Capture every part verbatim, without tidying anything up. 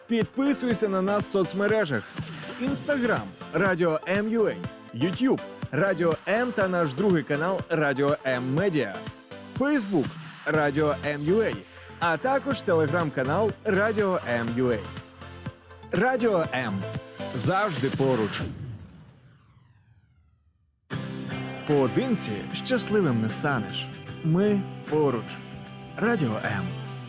Підписуйся на нас в соцмережах: Інстаграм – Радіо М.ua, Ютуб – Радіо М та наш другий канал Радіо М Медіа, Фейсбук – Радіо М.ua, а також телеграм-канал Радіо М.ua. Радіо М. Завжди поруч. Поодинці щасливим не станеш. Ми поруч. Радіо М.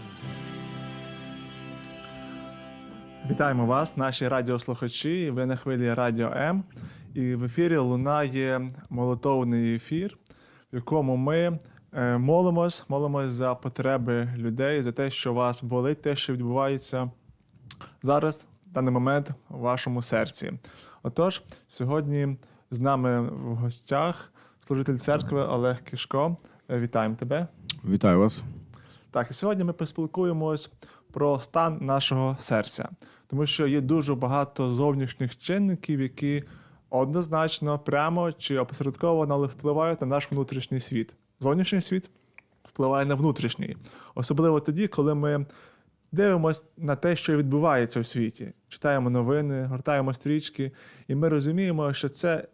Вітаємо вас, наші радіослухачі. Ви на хвилі Радіо М. І в ефірі лунає молитовний ефір, в якому ми молимось, молимось за потреби людей, за те, що вас болить, те, що відбувається зараз, в даний момент, у вашому серці. Отож, сьогодні з нами в гостях служитель церкви Олег Кишко. Вітаємо тебе. Вітаю вас. Так, і сьогодні ми поспілкуємось про стан нашого серця. Тому що є дуже багато зовнішніх чинників, які однозначно, прямо чи опосередковано, але впливають на наш внутрішній світ. Зовнішній світ впливає на внутрішній. Особливо тоді, коли ми дивимося на те, що відбувається в світі. Читаємо новини, гортаємо стрічки, і ми розуміємо, що це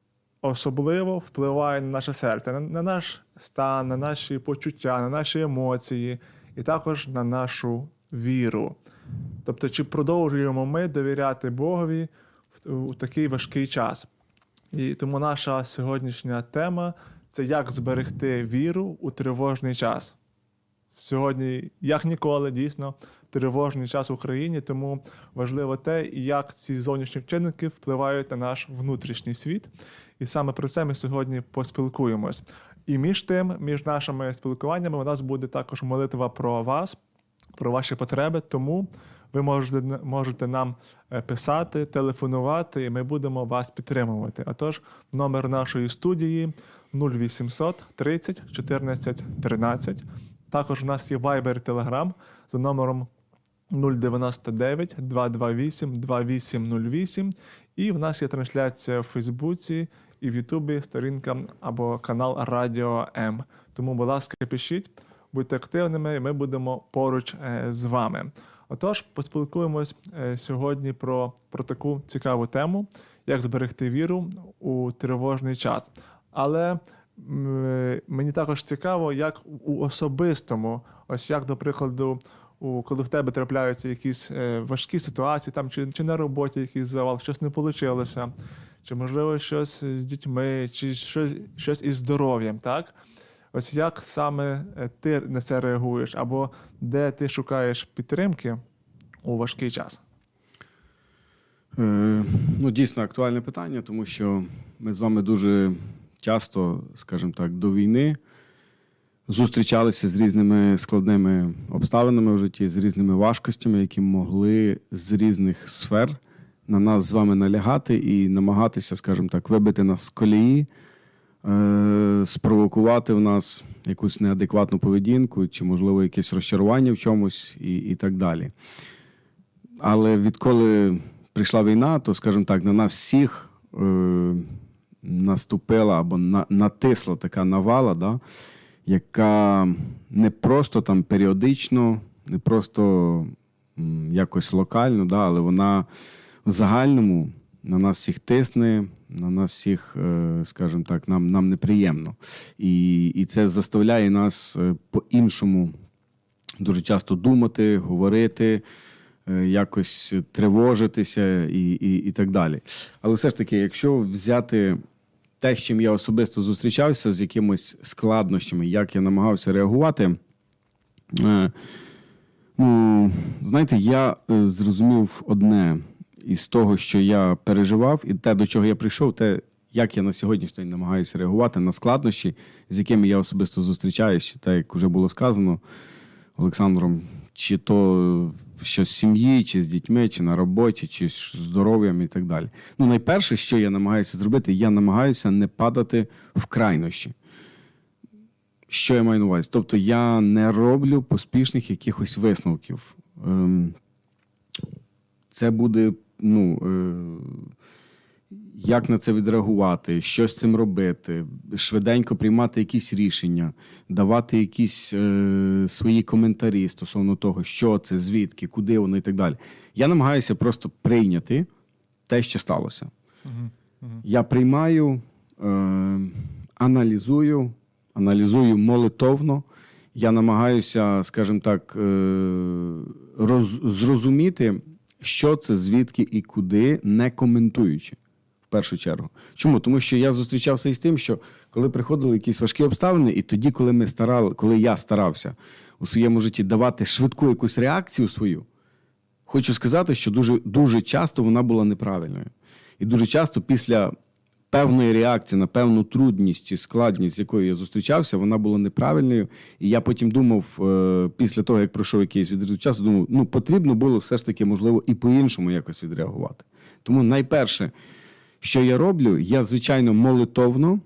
особливо впливає на наше серце, на, на наш стан, на наші почуття, на наші емоції і також на нашу віру. Тобто, чи продовжуємо ми довіряти Богові в, в такий важкий час. І тому наша сьогоднішня тема – це як зберегти віру у тривожний час. Сьогодні, як ніколи, дійсно, тривожний час в Україні, тому важливо те, як ці зовнішні чинники впливають на наш внутрішній світ. І саме про це ми сьогодні поспілкуємось. І між тим, між нашими спілкуваннями у нас буде також молитва про вас, про ваші потреби, тому ви можете, можете нам писати, телефонувати, і ми будемо вас підтримувати. Отож, номер нашої студії нуль вісімсот тридцять чотирнадцять тринадцять. Також у нас є Viber і Telegram за номером нуль дев'яносто дев'ять двісті двадцять вісім двадцять вісім нуль вісім. І в нас є трансляція в Фейсбуці і в Ютубі, сторінка або канал Радіо М. Тому, будь ласка, пишіть, будьте активними, і ми будемо поруч з вами. Отож, поспілкуємось сьогодні про, про таку цікаву тему, як зберегти віру у тривожний час. Але мені також цікаво, як у особистому, ось як, до прикладу, у, коли в тебе трапляються якісь е, важкі ситуації, там, чи, чи на роботі якийсь завал, щось не вийшло, чи, можливо, щось з дітьми, чи щось, щось із здоров'ям, так? Ось як саме ти на це реагуєш, або де ти шукаєш підтримки у важкий час? Е, ну, дійсно актуальне питання, тому що ми з вами дуже часто, скажімо так, до війни зустрічалися з різними складними обставинами в житті, з різними важкостями, які могли з різних сфер на нас з вами налягати і намагатися, скажімо так, вибити нас з колії, е- спровокувати в нас якусь неадекватну поведінку, чи, можливо, якесь розчарування в чомусь і, і так далі. Але відколи прийшла війна, то, скажімо так, на нас всіх е- наступила або на, натисла така навала, да, яка не просто там періодично, не просто м, якось локально, да, але вона в загальному на нас всіх тисне, на нас всіх, е, скажімо так, нам, нам неприємно. І, і це заставляє нас е, по-іншому дуже часто думати, говорити, е, якось тривожитися і, і, і так далі. Але все ж таки, якщо взяти те, з чим я особисто зустрічався, з якимись складнощами, як я намагався реагувати, е, ну, знаєте, я е, зрозумів одне із того, що я переживав, і те, до чого я прийшов, те, як я на сьогоднішній день намагаюся реагувати на складнощі, з якими я особисто зустрічаюся, так як вже було сказано Олександром, чи то що з сім'ї, чи з дітьми, чи на роботі, чи з здоров'ям і так далі. Ну, найперше, що я намагаюся зробити, я намагаюся не падати в крайнощі. Що я маю на увазі? Тобто я не роблю поспішних якихось висновків. Це буде, ну, як на це відреагувати, що з цим робити, швиденько приймати якісь рішення, давати якісь е, свої коментарі стосовно того, що це, звідки, куди воно і так далі. Я намагаюся просто прийняти те, що сталося. Угу. Угу. Я приймаю, е, аналізую, аналізую молитовно. Я намагаюся, скажімо так, роз, зрозуміти, що це, звідки і куди, не коментуючи, в першу чергу. Чому? Тому що я зустрічався із тим, що коли приходили якісь важкі обставини, і тоді, коли ми старали, коли я старався у своєму житті давати швидку якусь реакцію свою, хочу сказати, що дуже, дуже часто вона була неправильною. І дуже часто після певної реакції на певну трудність чи складність, з якою я зустрічався, вона була неправильною. І я потім думав, після того, як пройшов якийсь відрізок часу, думав, ну, потрібно було все ж таки, можливо, і по-іншому якось відреагувати. Тому найперше, що я роблю, я, звичайно, молитовно,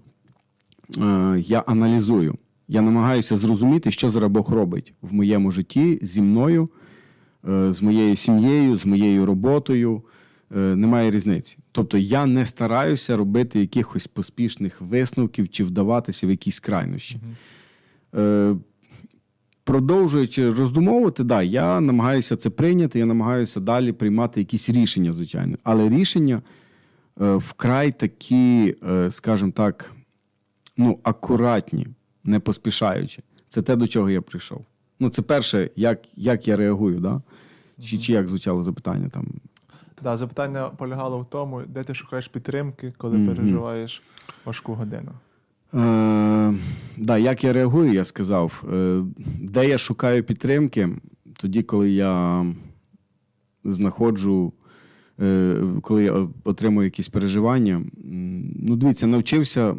я аналізую. Я намагаюся зрозуміти, що зараз Бог робить в моєму житті, зі мною, з моєю сім'єю, з моєю роботою. Немає різниці. Тобто я не стараюся робити якихось поспішних висновків чи вдаватися в якісь крайнощі. Mm-hmm. Продовжуючи роздумовувати, да, я намагаюся це прийняти, я намагаюся далі приймати якісь рішення, звичайно. Але рішення вкрай такі, скажімо так, ну, акуратні, не поспішаючи. Це те, до чого я прийшов. Ну, це перше, як, як я реагую, да? Mm-hmm. Чи, чи як звучало запитання там? Да, запитання полягало в тому, де ти шукаєш підтримки, коли mm-hmm. переживаєш важку годину. Е, да, як я реагую, я сказав. Е, де я шукаю підтримки, тоді, коли я знаходжу, е, коли я отримую якісь переживання. Ну, дивіться, навчився,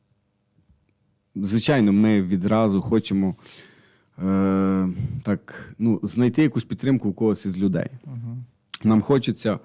звичайно, ми відразу хочемо е, так, ну, знайти якусь підтримку у когось із людей. Mm-hmm. Нам хочеться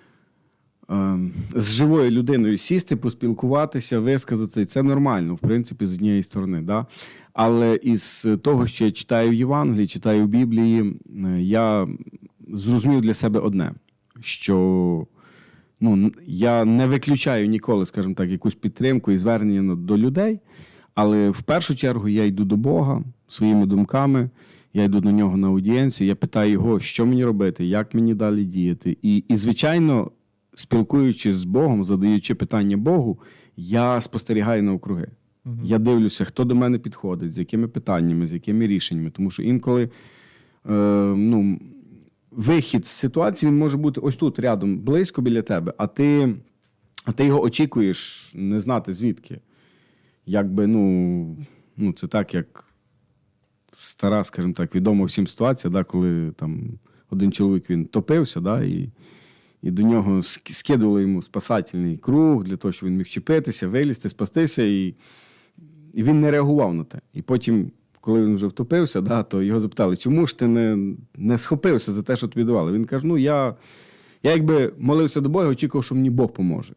е, з живою людиною сісти, поспілкуватися, висказатися. І це нормально, в принципі, з однієї сторони. Да? Але із того, що я читаю в Євангелії, читаю в Біблії, я зрозумів для себе одне, що ну, я не виключаю ніколи, скажімо так, якусь підтримку і звернення до людей, але в першу чергу я йду до Бога своїми думками. Я йду до нього на аудієнцію, я питаю його, що мені робити, як мені далі діяти. І, і звичайно, спілкуючись з Богом, задаючи питання Богу, я спостерігаю навкруги. Угу. Я дивлюся, хто до мене підходить, з якими питаннями, з якими рішеннями. Тому що інколи е, ну, вихід з ситуації він може бути ось тут, рядом, близько біля тебе, а ти, а ти його очікуєш не знати звідки. Якби, ну, ну це так, як стара, скажімо так, відома всім ситуація, да, коли там один чоловік він топився, да, і, і до нього скидували йому спасательний круг для того, щоб він міг вчепитися, вилізти, спастися, і, і він не реагував на те. І потім, коли він вже втопився, да, то його запитали, чому ж ти не, не схопився за те, що тобі давали? Він каже, ну я, я якби молився до Бога, очікував, що мені Бог поможе.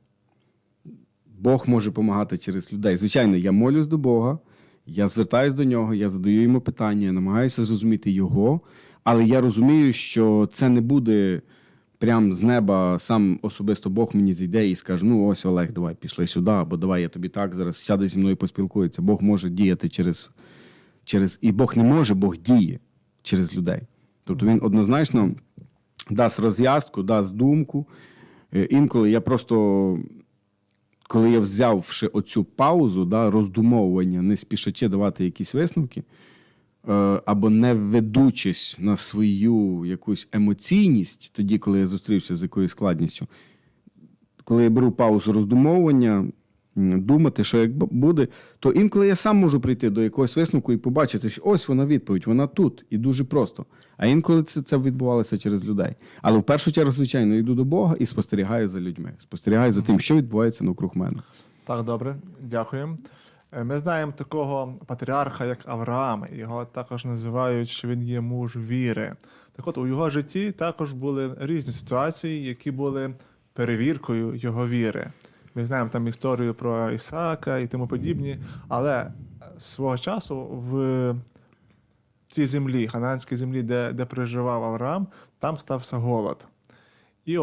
Бог може допомагати через людей. Звичайно, я молюсь до Бога, я звертаюся до нього, я задаю йому питання, я намагаюся зрозуміти його, але я розумію, що це не буде прям з неба, сам особисто Бог мені зійде і скаже, ну ось, Олег, давай, пішли сюди, або давай я тобі так, зараз сяде зі мною поспілкується. Бог може діяти через, через... І Бог не може, Бог діє через людей. Тобто він однозначно дасть розв'язку, дасть думку. Інколи я просто... Коли я взявши оцю паузу, да, роздумовування, не спішачи давати якісь висновки, е, або не ведучись на свою якусь емоційність, тоді, коли я зустрівся з якоюсь складністю, коли я беру паузу роздумовування, думати, що як буде, то інколи я сам можу прийти до якогось висновку і побачити, що ось вона відповідь, вона тут, і дуже просто. А інколи це, це відбувалося через людей. Але в першу чергу, звичайно, йду до Бога і спостерігаю за людьми. Спостерігаю за тим, що відбувається навкруг мене. Так, добре, дякую. Ми знаємо такого патріарха, як Авраам. Його також називають, що він є муж віри. Так от, у його житті також були різні ситуації, які були перевіркою його віри. Ми знаємо там історію про Ісаака і тому подібні, але свого часу в цій землі, ханаанській землі, де, де проживав Авраам, там стався голод. І от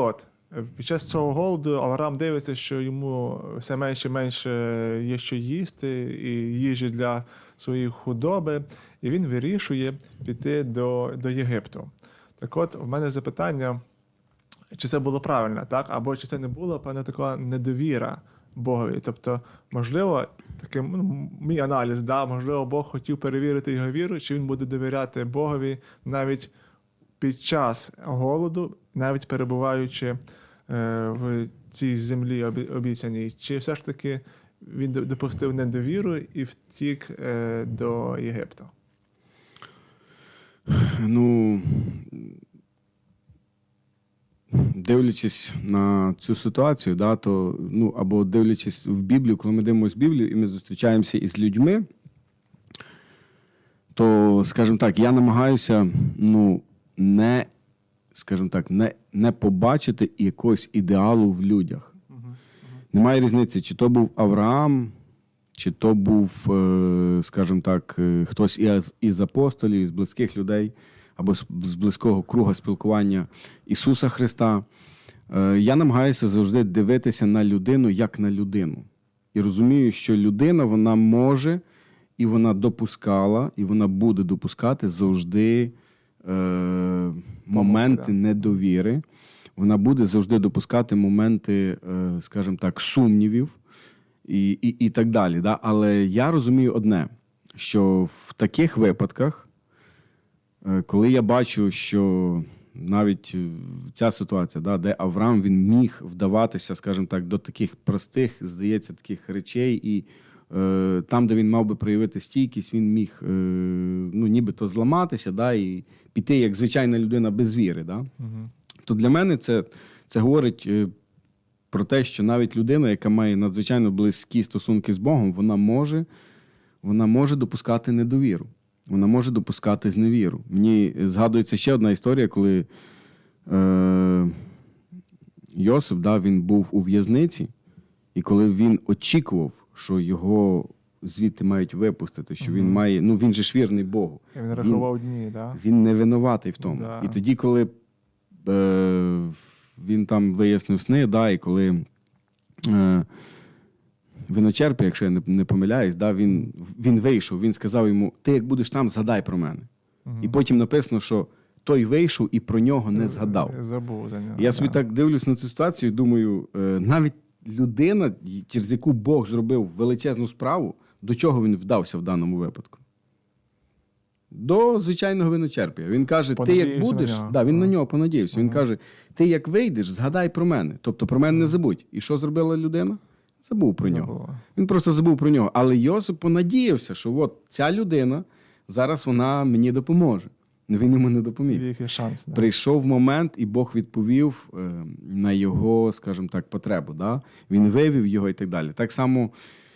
Під час цього голоду Авраам дивиться, що йому все менше і менше є що їсти, і їжі для своєї худоби, і він вирішує піти до, до Єгипту. Так от, в мене запитання, чи це було правильно, так? Або чи це не була певна така недовіра Богові. Тобто, можливо, таким, ну, мій аналіз, да, можливо, Бог хотів перевірити його віру, чи він буде довіряти Богові навіть під час голоду, навіть перебуваючи е, в цій землі обіцяній, чи все ж таки він допустив недовіру і втік е, до Єгипту? Ну, дивлячись на цю ситуацію, да, то, ну, або дивлячись в Біблію, коли ми дивимося Біблію і ми зустрічаємося із людьми, то, скажімо так, я намагаюся, ну, не, скажімо так, не, не побачити якогось ідеалу в людях. Uh-huh. Uh-huh. Немає різниці, чи то був Авраам, чи то був, скажімо так, хтось із, із апостолів, із близьких людей, або з близького круга спілкування Ісуса Христа. Я намагаюся завжди дивитися на людину як на людину. І розумію, що людина, вона може, і вона допускала, і вона буде допускати завжди е, моменти недовіри. Вона буде завжди допускати моменти, е, скажімо так, сумнівів і, і, і так далі. Да? Але я розумію одне, що в таких випадках, коли я бачу, що навіть ця ситуація, да, де Авраам, він міг вдаватися, скажімо так, до таких простих, здається, таких речей, і е, там, де він мав би проявити стійкість, він міг е, ну, нібито зламатися, да, і піти як звичайна людина без віри. Да? Угу. То для мене це, це говорить про те, що навіть людина, яка має надзвичайно близькі стосунки з Богом, вона може, вона може допускати недовіру. Вона може допускати зневіру. Мені згадується ще одна історія, коли е, Йосип, да, він був у в'язниці, і коли він очікував, що його звідти мають випустити, що він має, ну він же ж вірний Богу. І він рахував дні, да? Він не винуватий в тому. Да. І тоді, коли е, він там вияснив сни, да, і коли е, виночерпі, якщо я не, не помиляюсь, да, він, він вийшов, він сказав йому, ти як будеш там, згадай про мене. Угу. І потім написано, що той вийшов і про нього не згадав. Забув за нього. Я собі да. так дивлюсь на цю ситуацію і думаю, навіть людина, через яку Бог зробив величезну справу, до чого він вдався в даному випадку? До звичайного виночерпія. Він каже, ти як будеш, на да, він ага. на нього понадіявся. Ага. Він каже, ти як вийдеш, згадай про мене. Тобто про мене не забудь. І що зробила людина? Забув про нього. Забув. Він просто забув про нього. Але Йосип понадіявся, що от ця людина, зараз вона мені допоможе. Він йому не допоміг. Шанс, да. Прийшов момент, і Бог відповів е, на його, скажімо так, потребу. Да? Він вивів його і так далі. Так само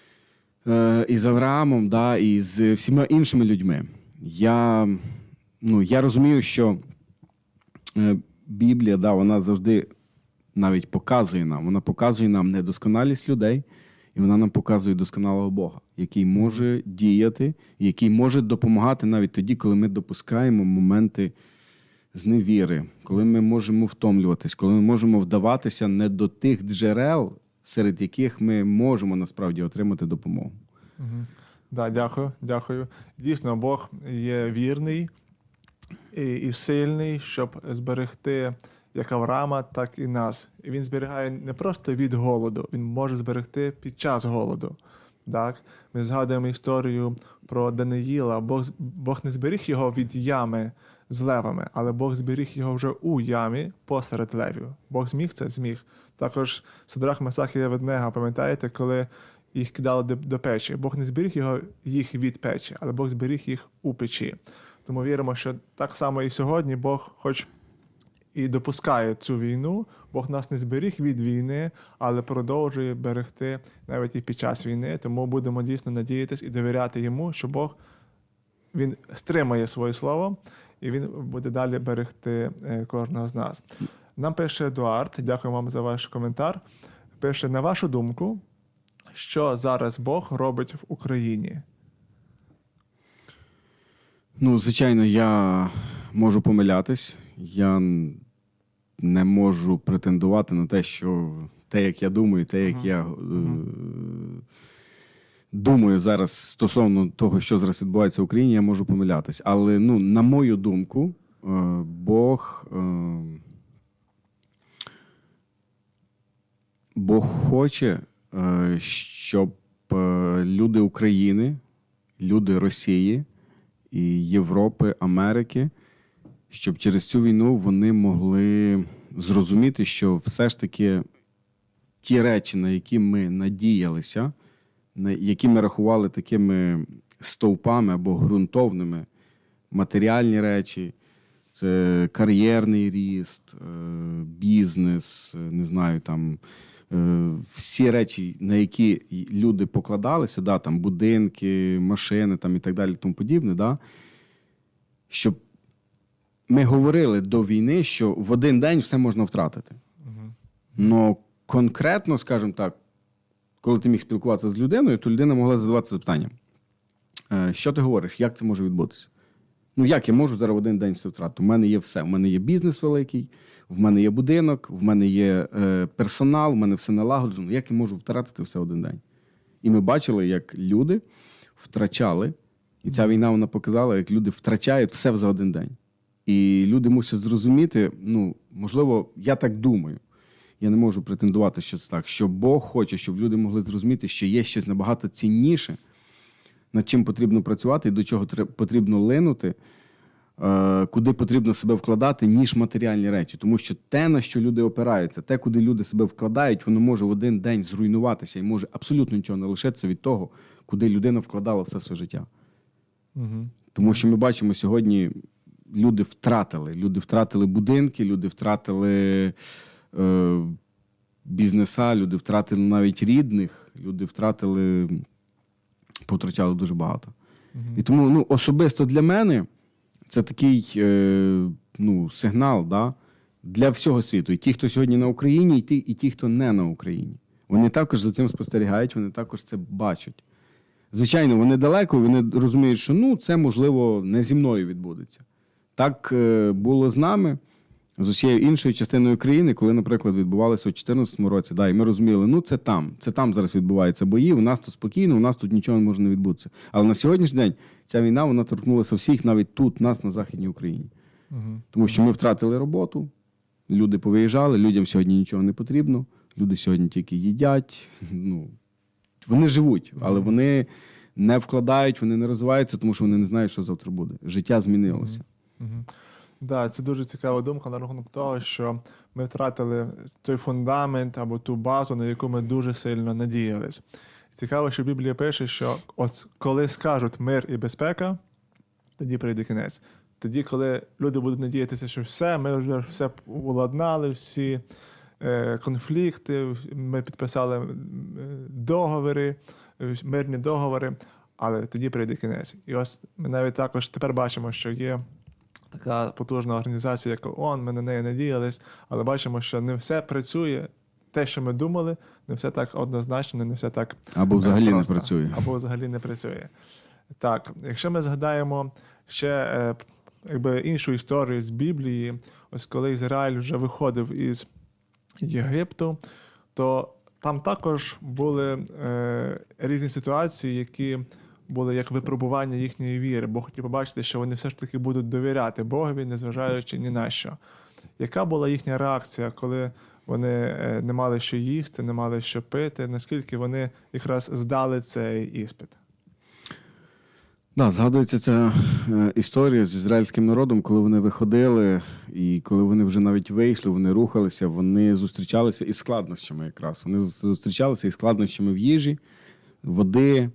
е, і з Авраамом, да, і з всіма іншими людьми. Я, ну, я розумію, що е, Біблія, да, вона завжди навіть показує нам, вона показує нам недосконалість людей, і вона нам показує досконалого Бога, який може діяти, який може допомагати навіть тоді, коли ми допускаємо моменти зневіри, коли ми можемо втомлюватись, коли ми можемо вдаватися не до тих джерел, серед яких ми можемо насправді отримати допомогу. Угу. Да, дякую, дякую. Дійсно, Бог є вірний і, і сильний, щоб зберегти як Авраама, так і нас. І він зберігає не просто від голоду, він може зберегти під час голоду. Так? Ми згадуємо історію про Даниїла. Бог, Бог не зберіг його від ями з левами, але Бог зберіг його вже у ямі посеред левів. Бог зміг це? Зміг. Також Садрах, Месах і Аведнего, пам'ятаєте, коли їх кидали до, до печі. Бог не зберіг його, їх від печі, але Бог зберіг їх у печі. Тому віримо, що так само і сьогодні Бог хоч і допускає цю війну, Бог нас не зберіг від війни, але продовжує берегти навіть і під час війни. Тому будемо дійсно надіятись і довіряти йому, що Бог, він стримає своє слово, і він буде далі берегти кожного з нас. Нам пише Едуард, дякую вам за ваш коментар. Пише, на вашу думку, що зараз Бог робить в Україні? Ну, звичайно, я можу помилятись. Я не можу претендувати на те, що те, як я думаю, те, як uh-huh. я е, uh-huh. думаю зараз стосовно того, що зараз відбувається в Україні, я можу помилятись. Але, ну, на мою думку, е, Бог, е, Бог хоче, е, щоб е, люди України, люди Росії і Європи, Америки, щоб через цю війну вони могли зрозуміти, що все ж таки ті речі, на які ми надіялися, на які ми рахували такими стовпами або ґрунтовними, матеріальні речі, це кар'єрний ріст, бізнес, не знаю, там, всі речі, на які люди покладалися, да, там, будинки, машини там, і так далі, тому подібне, да, щоб ми говорили до війни, що в один день все можна втратити. Uh-huh. Но конкретно, скажімо так, коли ти міг спілкуватися з людиною, то людина могла задаватися запитанням. Що ти говориш? Як це може відбутися? Ну, як я можу зараз в один день все втратити? У мене є все. У мене є бізнес великий, в мене є будинок, в мене є е, персонал, в мене все налагоджено. Як я можу втратити все в один день? І ми бачили, як люди втрачали, і ця війна, вона показала, як люди втрачають все за один день. І люди мусять зрозуміти, ну, можливо, я так думаю, я не можу претендувати, що це так, що Бог хоче, щоб люди могли зрозуміти, що є щось набагато цінніше, над чим потрібно працювати і до чого потрібно линути, куди потрібно себе вкладати, ніж матеріальні речі. Тому що те, на що люди опираються, те, куди люди себе вкладають, воно може в один день зруйнуватися і може абсолютно нічого не лишитися від того, куди людина вкладала все своє життя. Угу. Тому що ми бачимо сьогодні, люди втратили. Люди втратили будинки, люди втратили е, бізнеса, люди втратили навіть рідних, люди втратили, потрачали дуже багато. Uh-huh. І тому, ну, особисто для мене це такий е, ну, сигнал, да, для всього світу. І ті, хто сьогодні на Україні, і ті, і ті, хто не на Україні. Вони також за цим спостерігають, вони також це бачать. Звичайно, вони далеко, вони розуміють, що, ну, це, можливо, не зі мною відбудеться. Так е, було з нами, з усією іншою частиною країни, коли, наприклад, відбувалося у дві тисячі чотирнадцятому році. Да, і ми розуміли, ну це там, це там зараз відбуваються бої, у нас тут спокійно, у нас тут нічого не може не відбутися. Але на сьогоднішній день ця війна, вона торкнулася всіх, навіть тут, нас, на Західній Україні. Угу. Тому що ми втратили роботу, люди повиїжджали, людям сьогодні нічого не потрібно, люди сьогодні тільки їдять, ну, вони живуть, але вони не вкладають, вони не розвиваються, тому що вони не знають, що завтра буде. Життя змінилося. Угу. Угу. Да, це дуже цікава думка на рахунок того, що ми втратили той фундамент або ту базу, на яку ми дуже сильно надіялись. Цікаво, що Біблія пише, що от коли скажуть мир і безпека, тоді прийде кінець. Тоді, коли люди будуть надіятися, що все, ми вже все уладнали, всі е, конфлікти, ми підписали договори, мирні договори, але тоді прийде кінець. І ось ми навіть також тепер бачимо, що є така потужна організація, як ООН, ми на неї надіялись, але бачимо, що не все працює. Те, що ми думали, не все так однозначно, не все так або взагалі просто, не працює. Або взагалі не працює. Так, якщо ми згадаємо ще якби, іншу історію з Біблії, ось коли Ізраїль вже виходив із Єгипту, то там також були е, різні ситуації, які були як випробування їхньої віри. Бог хотів побачити, що вони все ж таки будуть довіряти Богові, незважаючи ні на що. Яка була їхня реакція, коли вони не мали що їсти, не мали що пити? Наскільки вони якраз здали цей іспит? Да, згадується ця е, історія з ізраїльським народом, коли вони виходили, і коли вони вже навіть вийшли, вони рухалися, вони зустрічалися із складнощами якраз. Вони зустрічалися із складнощами в їжі, води,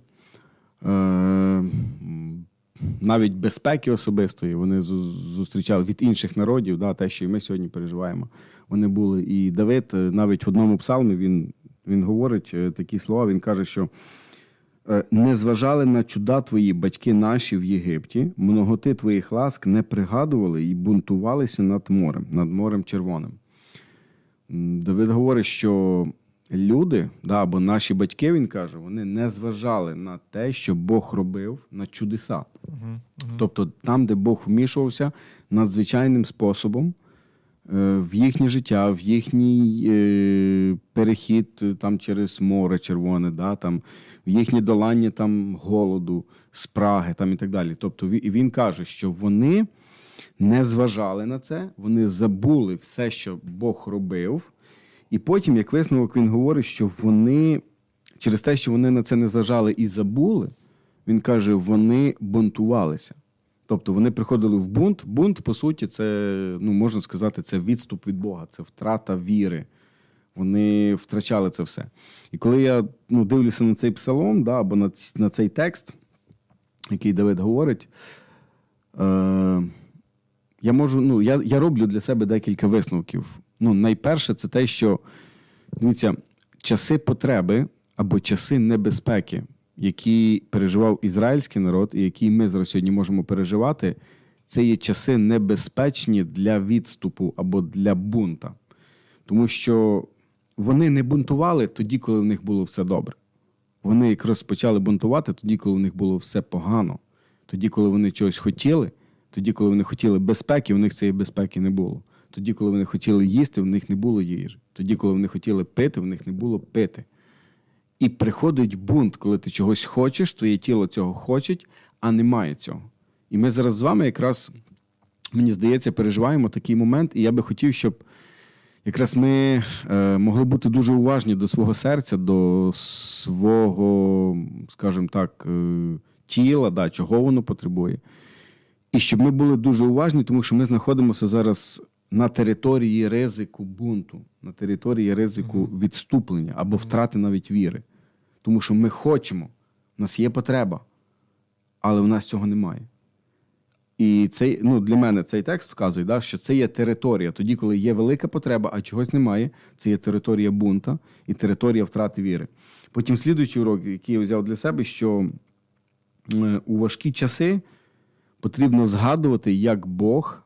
е, навіть безпеки особистої. Вони зустрічали від інших народів, да, те, що і ми сьогодні переживаємо. Вони були. І Давид навіть в одному псалмі, він, він говорить такі слова, він каже, що «Не зважали на чуда твої батьки наші в Єгипті, многоти твоїх ласк не пригадували і бунтувалися над морем, над морем Червоним». Давид говорить, що люди, да, або наші батьки, він каже, вони не зважали на те, що Бог робив, на чудеса. Uh-huh, uh-huh. Тобто там, де Бог вмішувався надзвичайним способом, в їхнє життя, в їхній е, перехід там, через море червоне, да, там, в їхнє долання там, голоду, спраги там, і так далі. Тобто він каже, що вони не зважали на це, вони забули все, що Бог робив. І потім, як висновок, він говорить, що вони, через те, що вони на це не зважали і забули, він каже, вони бунтувалися. Тобто вони приходили в бунт. Бунт, по суті, це, ну, можна сказати, це відступ від Бога, це втрата віри. Вони втрачали це все. І коли я ну, дивлюся на цей псалом, да, або на, на цей текст, який Давид говорить, е, я, можу, ну, я, я роблю для себе декілька висновків. Ну, найперше, це те, що, дивіться, часи потреби або часи небезпеки, які переживав ізраїльський народ і які ми зараз сьогодні можемо переживати, це є часи небезпечні для відступу або для бунта. Тому що вони не бунтували тоді, коли в них було все добре. Вони якраз почали бунтувати тоді, коли в них було все погано. Тоді, коли вони чогось хотіли, тоді, коли вони хотіли безпеки, в них цієї безпеки не було. Тоді, коли вони хотіли їсти, в них не було їжі. Тоді, коли вони хотіли пити, в них не було пити. І приходить бунт, коли ти чогось хочеш, твоє тіло цього хоче, а немає цього. І ми зараз з вами якраз, мені здається, переживаємо такий момент, і я би хотів, щоб якраз ми е, могли бути дуже уважні до свого серця, до свого, скажімо так, е, тіла, да, чого воно потребує. І щоб ми були дуже уважні, тому що ми знаходимося зараз на території ризику бунту, на території ризику відступлення або втрати навіть віри. Тому що ми хочемо, у нас є потреба, але в нас цього немає. І цей, ну, для мене цей текст вказує, да, що це є територія. Тоді, коли є велика потреба, а чогось немає, це є територія бунта і територія втрати віри. Потім слідуючий урок, який я взяв для себе, що у важкі часи потрібно згадувати, як Бог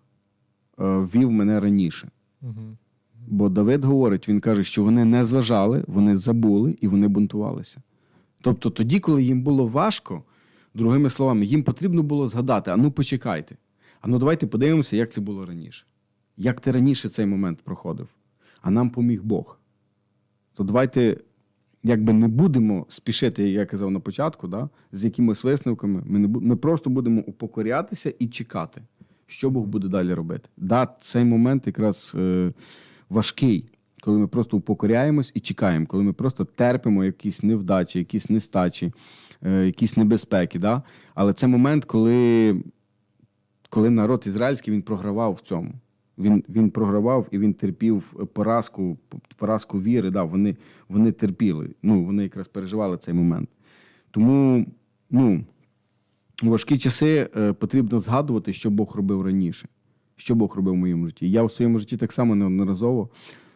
вів мене раніше. Угу. Бо Давид говорить, він каже, що вони не зважали, вони забули і вони бунтувалися. Тобто тоді, коли їм було важко, другими словами, їм потрібно було згадати, а ну почекайте, а ну давайте подивимося, як це було раніше. Як ти раніше цей момент проходив, а нам поміг Бог. То давайте, якби не будемо спішити, як я казав на початку, да, з якимись висновками, ми, не, ми просто будемо упокорятися і чекати, що Бог буде далі робити. Да, цей момент якраз е, важкий, коли ми просто упокоряємось і чекаємо, коли ми просто терпимо якісь невдачі, якісь нестачі, е, якісь небезпеки. Да? Але це момент, коли, коли народ ізраїльський, він програвав в цьому. Він, він програвав і він терпів поразку, поразку віри. Да? Вони, вони терпіли, ну, вони якраз переживали цей момент. Тому, ну, у важкі часи е, потрібно згадувати, що Бог робив раніше. Що Бог робив в моєму житті. Я у своєму житті так само неодноразово.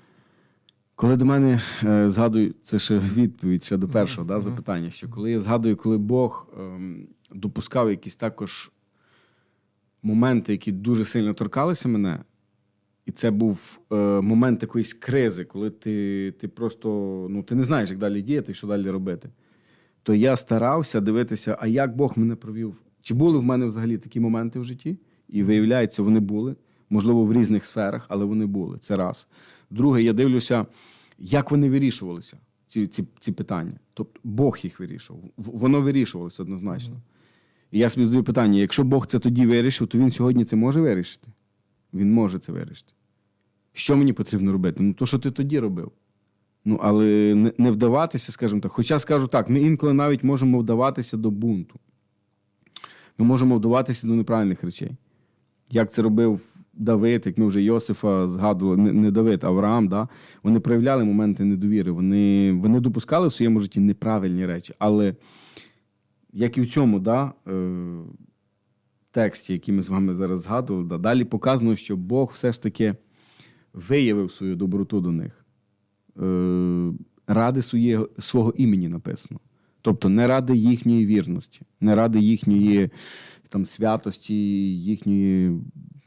Коли до мене е, згадую, це ще відповідь ще до першого mm-hmm. да, запитання, що коли я згадую, коли Бог е, допускав якісь також моменти, які дуже сильно торкалися мене, і це був е, момент якоїсь кризи, коли ти, ти просто, ну, ти не знаєш, як далі діяти і що далі робити, то я старався дивитися, а як Бог мене провів. Чи були в мене взагалі такі моменти в житті? І виявляється, вони були. Можливо, в різних сферах, але вони були. Це раз. Друге, я дивлюся, як вони вирішувалися, ці, ці, ці питання. Тобто Бог їх вирішував. Воно вирішувалося однозначно. І я собі задаю питання, якщо Бог це тоді вирішив, то Він сьогодні це може вирішити? Він може це вирішити. Що мені потрібно робити? Ну, то, що ти тоді робив. Ну, але не, не вдаватися, скажімо так. Хоча, скажу так, ми інколи навіть можемо вдаватися до бунту. Ми можемо вдаватися до неправильних речей. Як це робив Давид, як ми вже Йосифа згадували, не, не Давид, а Авраам, да? Вони проявляли моменти недовіри, вони, вони допускали в своєму житті неправильні речі. Але, як і в цьому да, е, тексті, який ми з вами зараз згадували, да, далі показано, що Бог все ж таки виявив свою доброту до них. Е, ради своє, свого імені написано. Тобто не ради їхньої вірності, не ради їхньої там, святості, їхньої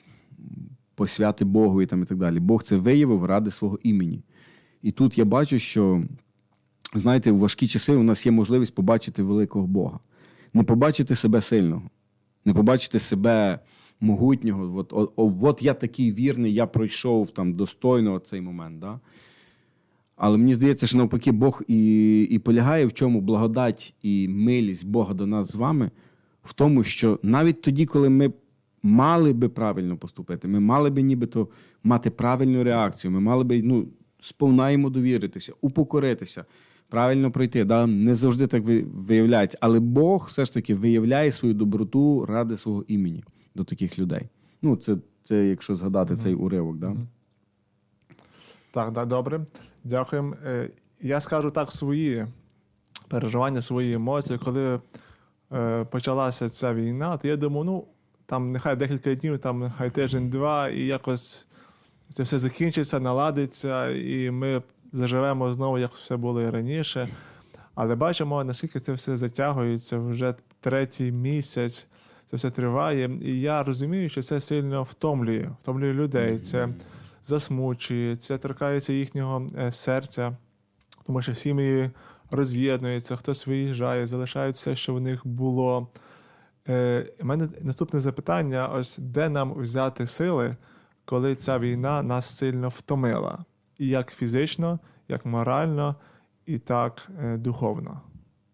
посвяти Богу і, там, і так далі. Бог це виявив ради свого імені. І тут я бачу, що, знаєте, в важкі часи у нас є можливість побачити великого Бога. Не побачити себе сильного, не побачити себе могутнього. От, от, от я такий вірний, я пройшов там достойно цей момент. Да? Але мені здається, що навпаки Бог і, і полягає в чому благодать і милість Бога до нас з вами, в тому, що навіть тоді, коли ми мали би правильно поступити, ми мали би нібито мати правильну реакцію, ми мали би ну, сповна йому довіритися, упокоритися, правильно пройти. Да? Не завжди так виявляється. Але Бог все ж таки виявляє свою доброту ради свого імені до таких людей. Ну, це, це якщо згадати mm-hmm. цей уривок. Да? Mm-hmm. Так, да, добре. Дякуємо. Я скажу так свої переживання, свої емоції. Коли е, почалася ця війна, то я думав, ну, там нехай декілька днів, там нехай тиждень-два, і якось це все закінчиться, наладиться, і ми заживемо знову, як все було і раніше. Але бачимо, наскільки це все затягується, вже третій місяць, це все триває. І я розумію, що це сильно втомлює, втомлює людей, це засмучує, це торкається їхнього серця, тому що сім'ї роз'єднуються, хтось виїжджає, залишають все, що в них було. У мене наступне запитання, ось де нам взяти сили, коли ця війна нас сильно втомила? І як фізично, як морально, і так е, духовно.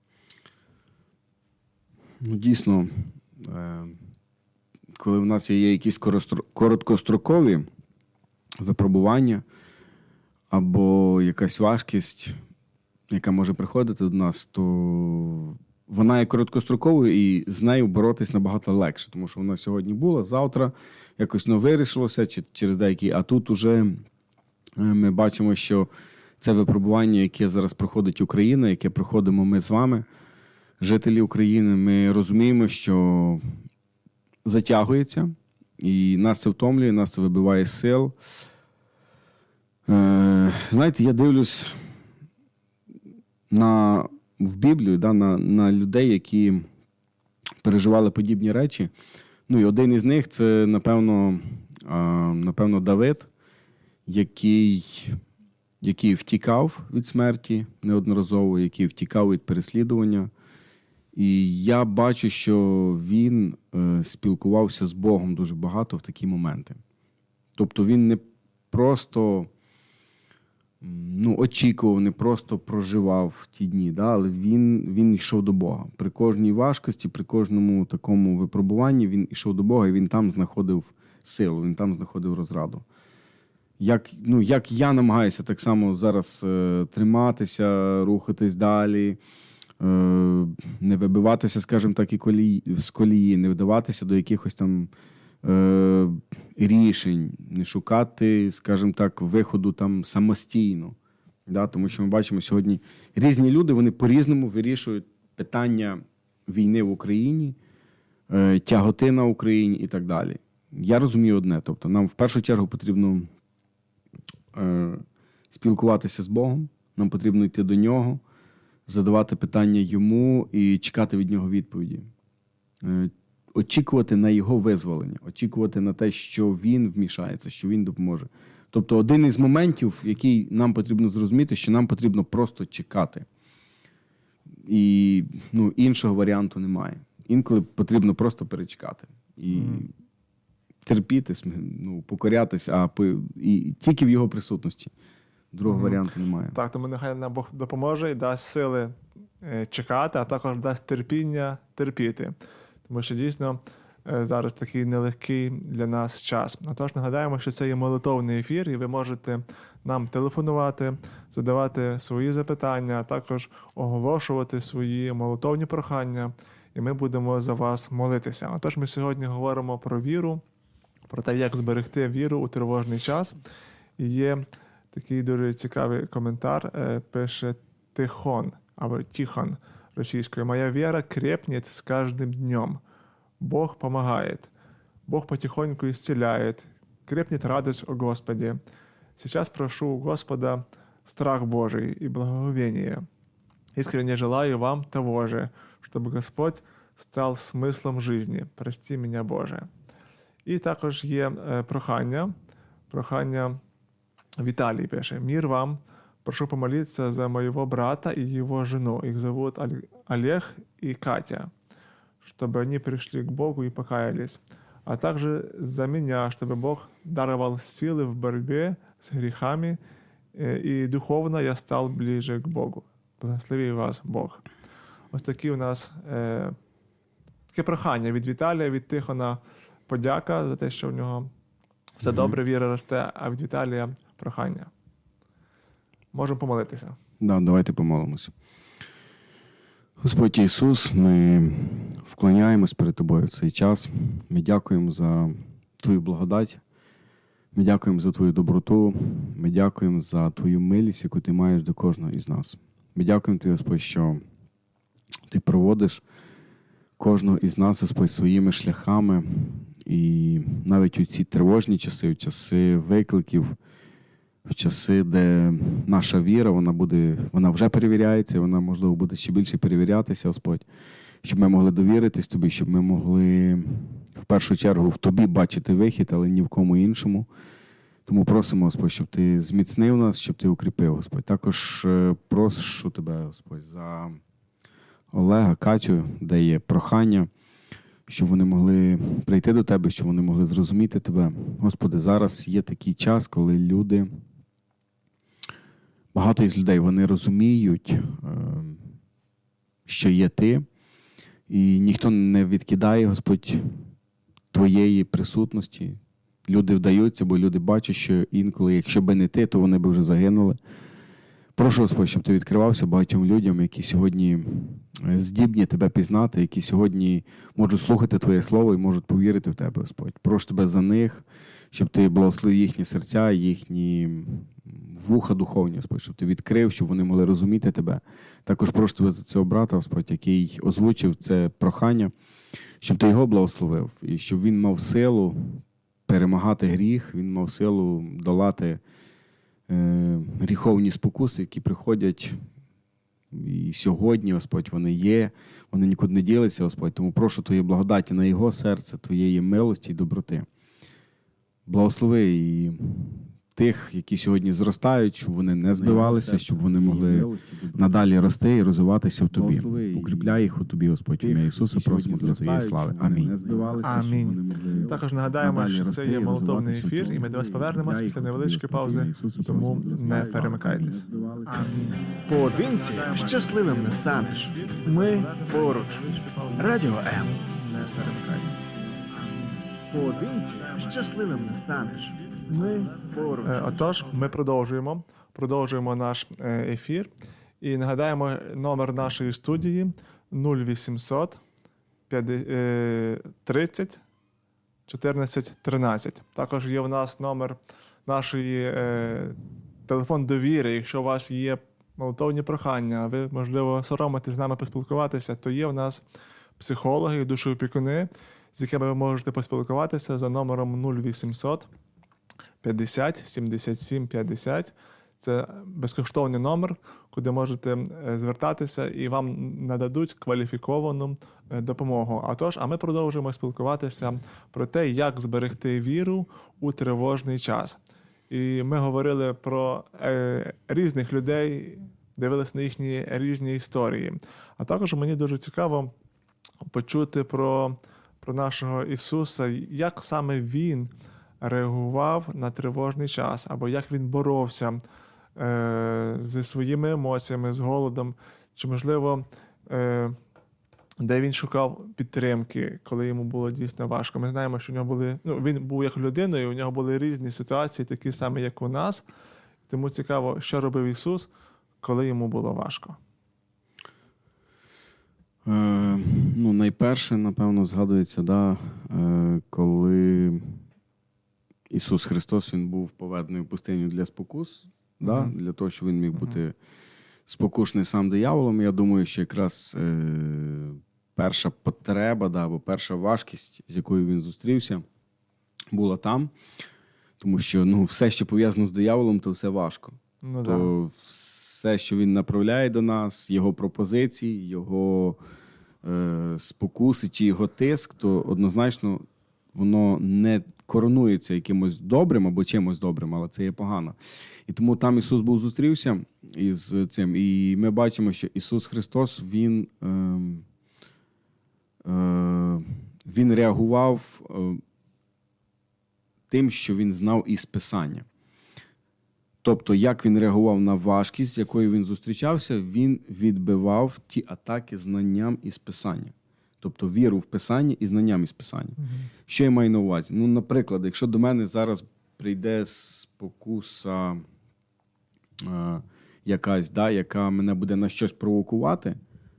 Ну, дійсно, е, коли в нас є якісь короткострокові випробування або якась важкість, яка може приходити до нас, то вона є короткостроковою і з нею боротись набагато легше, тому що вона сьогодні була, завтра якось ну, вирішилося чи через деякі, а тут уже ми бачимо, що це випробування, яке зараз проходить Україна, яке проходимо ми з вами, жителі України, ми розуміємо, що затягується, і нас це втомлює, нас це вибиває з сил. Е, знаєте, я дивлюсь на, в Біблію, да, на, на людей, які переживали подібні речі. Ну, і один із них – це, напевно, е, напевно Давид, який, який втікав від смерті неодноразово, який втікав від переслідування. І я бачу, що він е, спілкувався з Богом дуже багато в такі моменти. Тобто він не просто ну, очікував, не просто проживав ті дні, да? Але він, він йшов до Бога. При кожній важкості, при кожному такому випробуванні він йшов до Бога, і він там знаходив силу, він там знаходив розраду. Як, ну, як я намагаюся так само зараз е, триматися, рухатись далі, е, не вибиватися, скажімо так, і колії, з колії, не вдаватися до якихось там е, рішень, не шукати, скажімо так, виходу там самостійно. Да? Тому що ми бачимо сьогодні різні люди, вони по-різному вирішують питання війни в Україні, е, тяготи на Україні і так далі. Я розумію одне, тобто нам в першу чергу потрібно спілкуватися з Богом, нам потрібно йти до Нього, задавати питання Йому і чекати від Нього відповіді. Очікувати на Його визволення, очікувати на те, що Він вмішається, що Він допоможе. Тобто один із моментів, який нам потрібно зрозуміти, що нам потрібно просто чекати. І ну, іншого варіанту немає. Інколи потрібно просто перечекати. І mm. терпіти, ну, покорятись, а і тільки в його присутності. Другого mm-hmm. варіанту немає. Так, тому нехай нам Бог допоможе і дасть сили чекати, а також дасть терпіння терпіти. Тому що дійсно зараз такий нелегкий для нас час. Отож, нагадаємо, що це є молитовний ефір, і ви можете нам телефонувати, задавати свої запитання, а також оголошувати свої молитовні прохання, і ми будемо за вас молитися. Отож, ми сьогодні говоримо про віру, про те, як зберегти віру у тривожний час. І є такий дуже цікавий коментар, пише Тихон, або Тихон російською. «Моя вера крепнет с каждым днем. Бог помогает. Бог потихоньку исцеляет. Крепнет радость о Господе. Сейчас прошу у Господа страх Божий и благоговение. Искренне желаю вам того же, чтобы Господь стал смыслом жизни. Прости меня, Боже». І також є прохання. Прохання Віталій пише. «Мир вам. Прошу помолиться за моего брата и его жену. Их зовут Олег и Катя, чтобы они пришли к Богу и покаялись. а также за меня, чтобы Бог даровал силы в борьбе с грехами, э, и духовно я стал ближе к Богу. Благослови вас, Бог. Ось такі у нас е, таке прохання від Віталія, від Тихона подяка за те, що в нього все добре, віра росте, а від Віталія прохання. Можемо помолитися. Да, давайте помолимося. Господь Ісус, ми вклоняємось перед Тобою в цей час. Ми дякуємо за Твою благодать. Ми дякуємо за Твою доброту. Ми дякуємо за Твою милість, яку Ти маєш до кожного із нас. Ми дякуємо Тобі, Господь, що Ти проводиш кожного із нас, Господь, своїми шляхами. І навіть у ці тривожні часи, в часи викликів, в часи, де наша віра, вона буде, вона вже перевіряється, вона, можливо, буде ще більше перевірятися, Господь, щоб ми могли довіритись Тобі, щоб ми могли в першу чергу в Тобі бачити вихід, але ні в кому іншому. Тому просимо, Господь, щоб Ти зміцнив нас, щоб Ти укріпив, Господь. Також прошу Тебе, Господь, за Олега, Катю, де є прохання, щоб вони могли прийти до Тебе, щоб вони могли зрозуміти Тебе. Господи, зараз є такий час, коли люди, багато із людей, вони розуміють, що є Ти, і ніхто не відкидає, Господь, Твоєї присутності. Люди вдаються, бо люди бачать, що інколи, якщо би не Ти, то вони б вже загинули. Прошу, Господь, щоб Ти відкривався багатьом людям, які сьогодні здібні Тебе пізнати, які сьогодні можуть слухати Твоє Слово і можуть повірити в Тебе, Господь. Прошу Тебе за них, щоб Ти благословив їхні серця, їхні вуха духовні, Господь, щоб Ти відкрив, щоб вони могли розуміти Тебе. Також прошу Тебе за цього брата, Господь, який озвучив це прохання, щоб Ти його благословив, і щоб він мав силу перемагати гріх, він мав силу долати е, гріховні спокуси, які приходять і сьогодні, Господь, вони є, вони нікуди не ділися, Господь. Тому прошу Твоєї благодаті на його серце, Твоєї милості і доброти. Благослови і тих, які сьогодні зростають, щоб вони не збивалися, щоб вони могли надалі рости і розвиватися в Тобі. Укріпляй їх у Тобі, Господь, в ім'я Ісуса, просимо для Твоєї слави. Амінь. Амінь. Також нагадаємо, що це є молитовний ефір, і ми до вас повернемось після невеличкої паузи, тому не перемикайтесь. Амінь. Поодинці щасливим не станеш. Ми поруч. Радіо М. Не перемикайтесь. Поодинці щасливим не станеш. Ми поруч. Е, Отож, ми продовжуємо. Продовжуємо наш е, ефір. І нагадаємо номер нашої студії нуль вісімсот тридцять чотирнадцять тринадцять. Також є в нас номер нашої е, телефон довіри. Якщо у вас є молитовні прохання, ви, можливо, соромитесь з нами поспілкуватися, то є в нас психологи, душоопікуни, з якими ви можете поспілкуватися за номером нуль вісімсот п'ятдесят сімдесят сім п'ятдесят. Це безкоштовний номер, куди можете звертатися і вам нададуть кваліфіковану допомогу. А тож, а ми продовжуємо спілкуватися про те, як зберегти віру у тривожний час. І ми говорили про е, різних людей, дивилися на їхні різні історії. А також мені дуже цікаво почути про, про нашого Ісуса, як саме Він реагував на тривожний час, або як Він боровся е, зі своїми емоціями, з голодом, чи, можливо, е, де він шукав підтримки, коли йому було дійсно важко. Ми знаємо, що у нього були, ну, він був як людиною, у нього були різні ситуації, такі самі, як у нас. Тому цікаво, що робив Ісус, коли йому було важко. Е, ну, найперше, напевно, згадується, да, е, коли Ісус Христос, Він був поведений в пустиню для спокус, mm-hmm. да, для того, щоб Він міг бути mm-hmm. спокушений сам дияволом. Я думаю, що якраз е, перша потреба, да, або перша важкість, з якою він зустрівся, була там. Тому що, ну, все, що пов'язано з дияволом, то все важко. Ну, то да. все, що він направляє до нас, його пропозиції, його е, спокуси чи його тиск, то однозначно воно не коронується якимось добрим або чимось добрим, але це є погано. І тому там Ісус був зустрівся із цим. І ми бачимо, що Ісус Христос, Він, е, е, він реагував е, тим, що він знав із Писання. Тобто, як він реагував на важкість, з якою він зустрічався, він відбивав ті атаки знанням із Писання. Тобто, віру в Писання і знанням із Писання. Угу. Що я маю на увазі? Ну, наприклад, якщо до мене зараз прийде спокуса е, якась, да, яка мене буде на щось провокувати,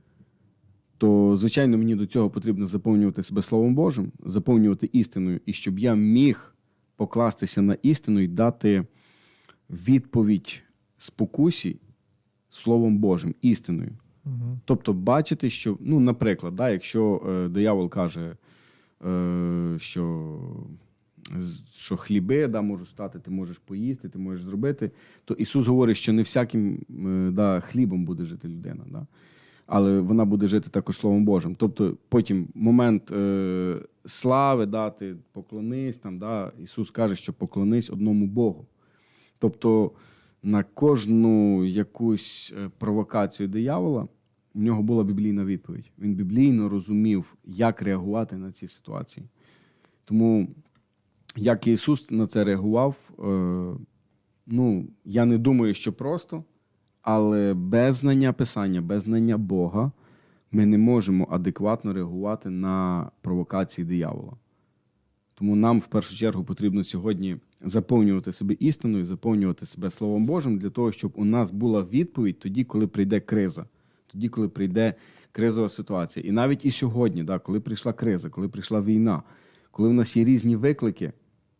то, звичайно, мені до цього потрібно заповнювати себе Словом Божим, заповнювати істиною, і щоб я міг покластися на істину і дати відповідь спокусі Словом Божим, істиною. Угу. Тобто бачити, що, ну, наприклад, да, якщо е, диявол каже, е, що, що хліби да, можуть стати, ти можеш поїсти, ти можеш зробити, то Ісус говорить, що не всяким е, да, хлібом буде жити людина. Да? Але вона буде жити також Словом Божим. Тобто потім момент е, слави дати, поклонись, там, да, Ісус каже, що поклонись одному Богу. Тобто на кожну якусь провокацію диявола у нього була біблійна відповідь. Він біблійно розумів, як реагувати на ці ситуації. Тому, як Ісус на це реагував, е, ну, я не думаю, що просто, але без знання Писання, без знання Бога ми не можемо адекватно реагувати на провокації диявола. Тому нам в першу чергу потрібно сьогодні заповнювати себе істиною, заповнювати себе Словом Божим для того, щоб у нас була відповідь тоді, коли прийде криза, тоді, коли прийде кризова ситуація. І навіть і сьогодні, да, коли прийшла криза, коли прийшла війна, коли в нас є різні виклики,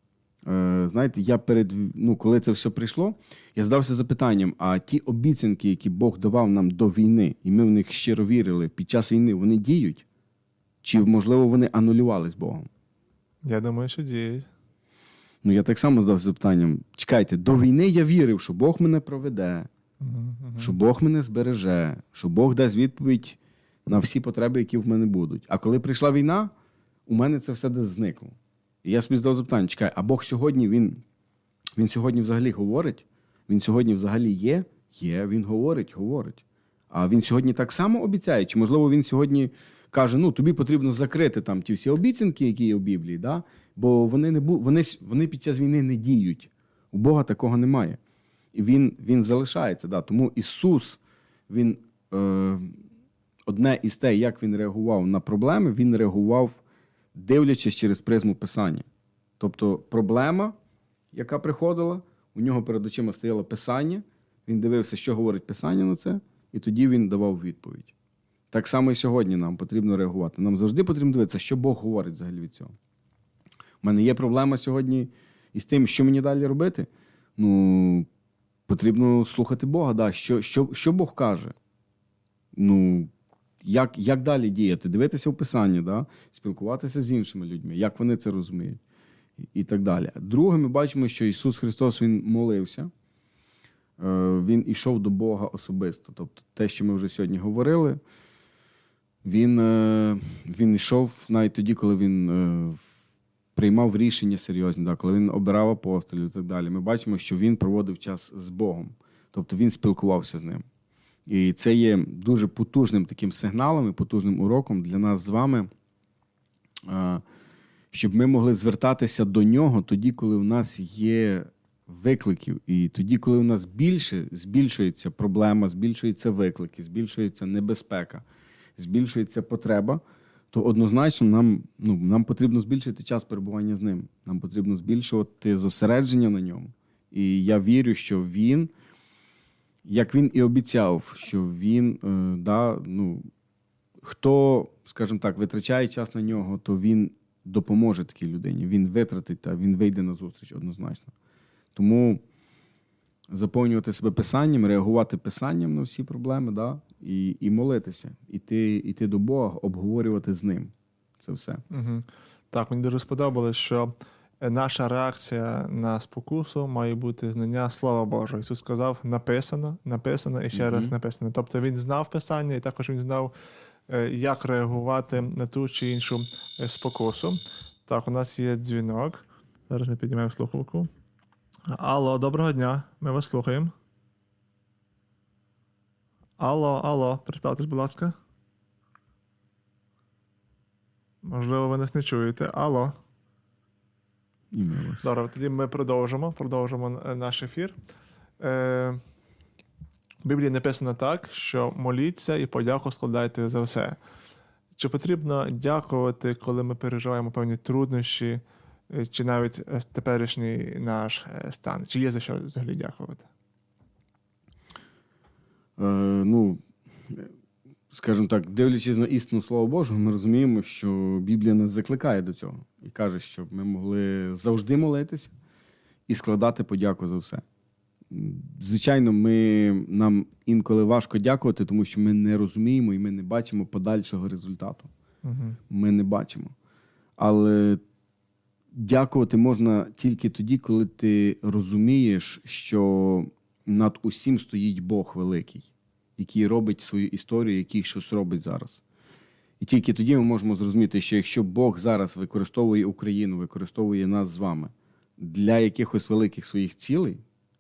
е, знаєте, я перед, ну, коли це все прийшло, я здався запитанням, а ті обіцянки, які Бог давав нам до війни, і ми в них щиро вірили, під час війни вони діють? Чи, можливо, вони анулювались Богом? Я думаю, що діють. Ну, я так само здався запитанням. Чекайте, до війни я вірив, що Бог мене проведе, угу, угу. що Бог мене збереже, що Бог дасть відповідь на всі потреби, які в мене будуть. А коли прийшла війна, у мене це все десь зникло. І я собі здав запитання, чекай, а Бог сьогодні, він, він сьогодні взагалі говорить? Він сьогодні взагалі є? Є, він говорить, говорить. А він сьогодні так само обіцяє? Чи, можливо, він сьогодні каже, ну, тобі потрібно закрити там ті всі обіцянки, які є в Біблії, да? Бо вони, не бу... вони, вони під час війни не діють. У Бога такого немає. І він, він залишається. Да? Тому Ісус, він, е... одне із те, як він реагував на проблеми, він реагував, дивлячись через призму Писання. Тобто проблема, яка приходила, у нього перед очима стояло Писання, він дивився, що говорить Писання на це, і тоді він давав відповідь. Так само і сьогодні нам потрібно реагувати. Нам завжди потрібно дивитися, що Бог говорить взагалі від цього. У мене є проблема сьогодні із тим, що мені далі робити. Ну, потрібно слухати Бога, да. що, що, що Бог каже. Ну, як, як далі діяти? Дивитися в Писання, да? Спілкуватися з іншими людьми, як вони це розуміють і, і так далі. Друге, ми бачимо, що Ісус Христос, Він молився, Він ішов до Бога особисто. Тобто те, що ми вже сьогодні говорили, Він, він йшов навіть тоді, коли він приймав рішення серйозні, да, коли він обирав апостолів і так далі. Ми бачимо, що він проводив час з Богом. Тобто він спілкувався з ним. І це є дуже потужним таким сигналом і потужним уроком для нас з вами, щоб ми могли звертатися до нього тоді, коли в нас є викликів. І тоді, коли у нас більше збільшується проблема, збільшуються виклики, збільшується небезпека, збільшується потреба, то однозначно нам, ну, нам потрібно збільшити час перебування з ним. Нам потрібно збільшувати зосередження на ньому. І я вірю, що він, як він і обіцяв, що він, е, да, ну, хто, скажімо так, витрачає час на нього, то він допоможе такій людині. Він витратить, та він вийде на зустріч однозначно. Тому заповнювати себе Писанням, реагувати Писанням на всі проблеми, да? і, і молитися, іти, іти до Бога, обговорювати з Ним. Це все. Угу. Так, мені дуже сподобалось, що наша реакція на спокусу має бути знання Слова Божого. Ісус сказав, написано, написано і ще угу. раз написано. Тобто Він знав Писання, і також Він знав, як реагувати на ту чи іншу спокусу. Так, у нас є дзвінок. Зараз ми піднімаємо слухавку. Алло, доброго дня, ми вас слухаємо. Алло, алло, представтесь, будь ласка. Можливо, ви нас не чуєте. Алло. І ми вас. Добре, тоді ми продовжимо, продовжимо е, наш ефір. Е, в Біблії написано так, що моліться і подяку складайте за все. Чи потрібно дякувати, коли ми переживаємо певні труднощі, е, чи навіть е, теперішній наш е, стан? Чи є за що взагалі дякувати? Е, ну, скажімо так, дивлячись на істину Слова Божого, ми розуміємо, що Біблія нас закликає до цього. І каже, щоб ми могли завжди молитися і складати подяку за все. Звичайно, ми, нам інколи важко дякувати, тому що ми не розуміємо і ми не бачимо подальшого результату. Угу. Ми не бачимо. Але дякувати можна тільки тоді, коли ти розумієш, що над усім стоїть Бог великий, який робить свою історію, який щось робить зараз. І тільки тоді ми можемо зрозуміти, що якщо Бог зараз використовує Україну, використовує нас з вами для якихось великих своїх цілей,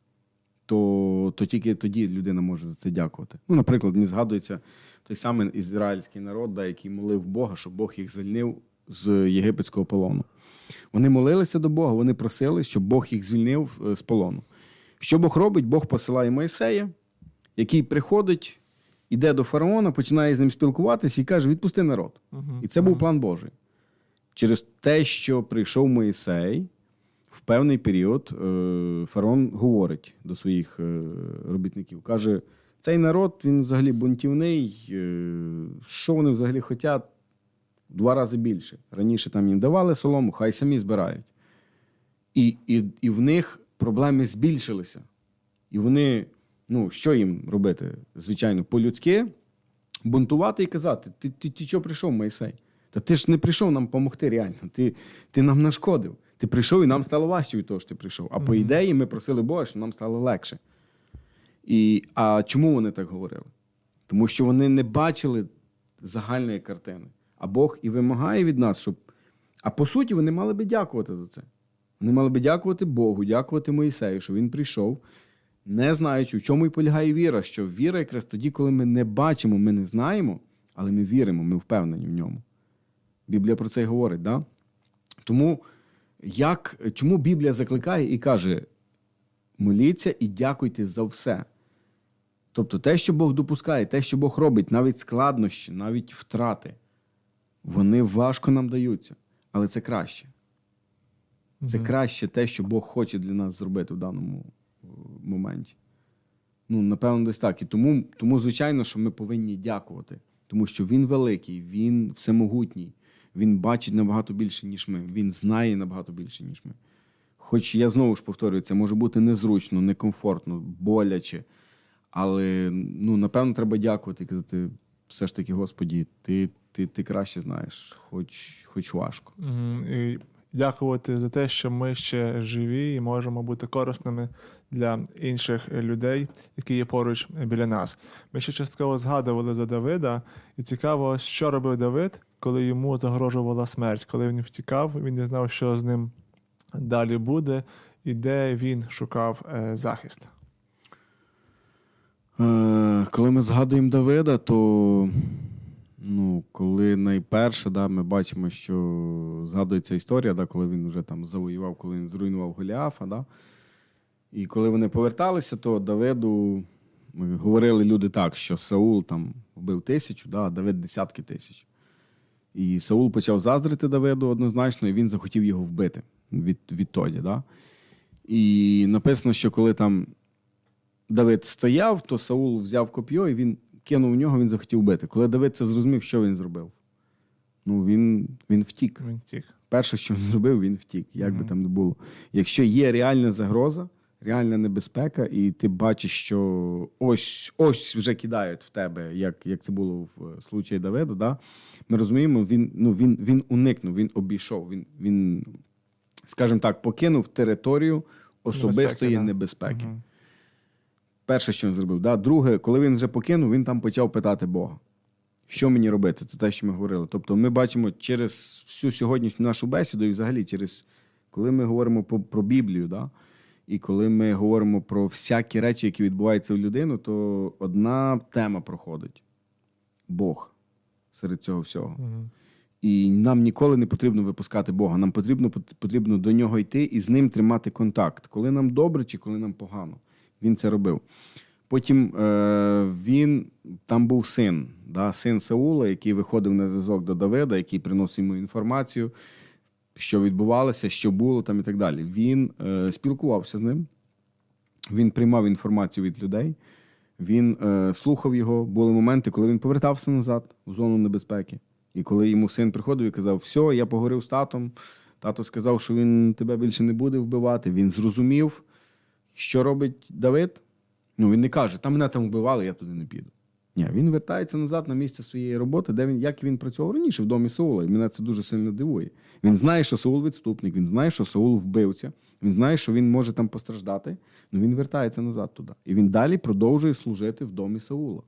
то, то тільки тоді людина може за це дякувати. Ну, наприклад, мені згадується той самий ізраїльський народ, да, який молив Бога, щоб Бог їх звільнив з єгипетського полону. Вони молилися до Бога, вони просили, щоб Бог їх звільнив з полону. Що Бог робить? Бог посилає Мойсея, який приходить, іде до фараона, починає з ним спілкуватися і каже, відпусти народ. Угу. І це був план Божий. Через те, що прийшов Мойсей, в певний період фараон говорить до своїх робітників, каже, цей народ, він взагалі бунтівний, що вони взагалі хочуть? Два рази більше. Раніше там їм давали солому, хай самі збирають. І, і, і в них проблеми збільшилися. І вони, ну, що їм робити? Звичайно, по-людськи бунтувати і казати, ти, ти, ти чого прийшов, Мойсей? Та ти ж не прийшов нам допомогти реально, ти, ти нам нашкодив. Ти прийшов і нам стало важче від того, що ти прийшов. А mm-hmm. по ідеї ми просили Бога, щоб нам стало легше. І, а чому вони так говорили? Тому що вони не бачили загальної картини. А Бог і вимагає від нас, щоб... А по суті, вони мали би дякувати за це. Вони мали би дякувати Богу, дякувати Мойсею, що він прийшов, не знаючи, в чому і полягає віра. Що віра якраз тоді, коли ми не бачимо, ми не знаємо, але ми віримо, ми впевнені в ньому. Біблія про це й говорить, да? Тому як, чому Біблія закликає і каже, моліться і дякуйте за все. Тобто те, що Бог допускає, те, що Бог робить, навіть складнощі, навіть втрати, вони важко нам даються, але це краще. Це mm-hmm. краще те, що Бог хоче для нас зробити в даному моменті. Ну, напевно, десь так. І тому, тому, звичайно, що ми повинні дякувати. Тому що Він великий, Він всемогутній. Він бачить набагато більше, ніж ми. Він знає набагато більше, ніж ми. Хоч я знову ж повторюю, це може бути незручно, некомфортно, боляче. Але, ну, напевно, треба дякувати і казати, все ж таки, Господі, ти, ти, ти краще знаєш, хоч, хоч важко. Mm-hmm. І дякувати за те, що ми ще живі і можемо бути корисними для інших людей, які є поруч біля нас. Ми ще частково згадували за Давида, і цікаво, що робив Давид, коли йому загрожувала смерть. Коли він втікав, він не знав, що з ним далі буде, і де він шукав е, захист. Е, коли ми згадуємо Давида, то ну, коли найперше, да, ми бачимо, що згадується історія, да, коли він вже там завоював, коли він зруйнував Голіафа, да, і коли вони поверталися, то Давиду говорили люди так, що Саул там вбив тисячу, да, а Давид десятки тисяч. І Саул почав заздрити Давиду однозначно, і він захотів його вбити від, відтоді. Да? І написано, що коли там Давид стояв, то Саул взяв коп'є і він кинув в нього, він захотів вбити. Коли Давид це зрозумів, що він зробив? Ну, він, він втік. Він втік. Перше, що він зробив, він втік, як Mm-hmm. би там не було. Якщо є реальна загроза, реальна небезпека, і ти бачиш, що ось, ось вже кидають в тебе, як, як це було в случаї Давида, да? Ми розуміємо, він, ну, він, він уникнув, він обійшов, він, він, скажімо так, покинув територію особистої небезпеки. небезпеки. Угу. Перше, що він зробив. Да? Друге, коли він вже покинув, він там почав питати Бога. Що мені робити? Це те, що ми говорили. Тобто ми бачимо через всю сьогоднішню нашу бесіду і взагалі через, коли ми говоримо про, про Біблію, да? І коли ми говоримо про всякі речі, які відбуваються в людину, то одна тема проходить. Бог серед цього всього. Угу. І нам ніколи не потрібно випускати Бога. Нам потрібно, потрібно до нього йти і з ним тримати контакт. Коли нам добре чи коли нам погано. Він це робив. Потім е, він, там був син, да, син Саула, який виходив на зв'язок до Давида, який приносив йому інформацію, що відбувалося, що було там і так далі. Він е, спілкувався з ним, він приймав інформацію від людей, він е, слухав його. Були моменти, коли він повертався назад у зону небезпеки. І коли йому син приходив і казав, все, я поговорив з татом, тато сказав, що він тебе більше не буде вбивати, він зрозумів, що робить Давид. Ну, він не каже, там мене там вбивали, я туди не піду. Ні, він вертається назад на місце своєї роботи, де він, як він працював раніше в домі Саула. І мене це дуже сильно дивує. Він знає, що Саул відступник, він знає, що Саул вбивця, він знає, що він може там постраждати, але він вертається назад туди. І він далі продовжує служити в домі Саула.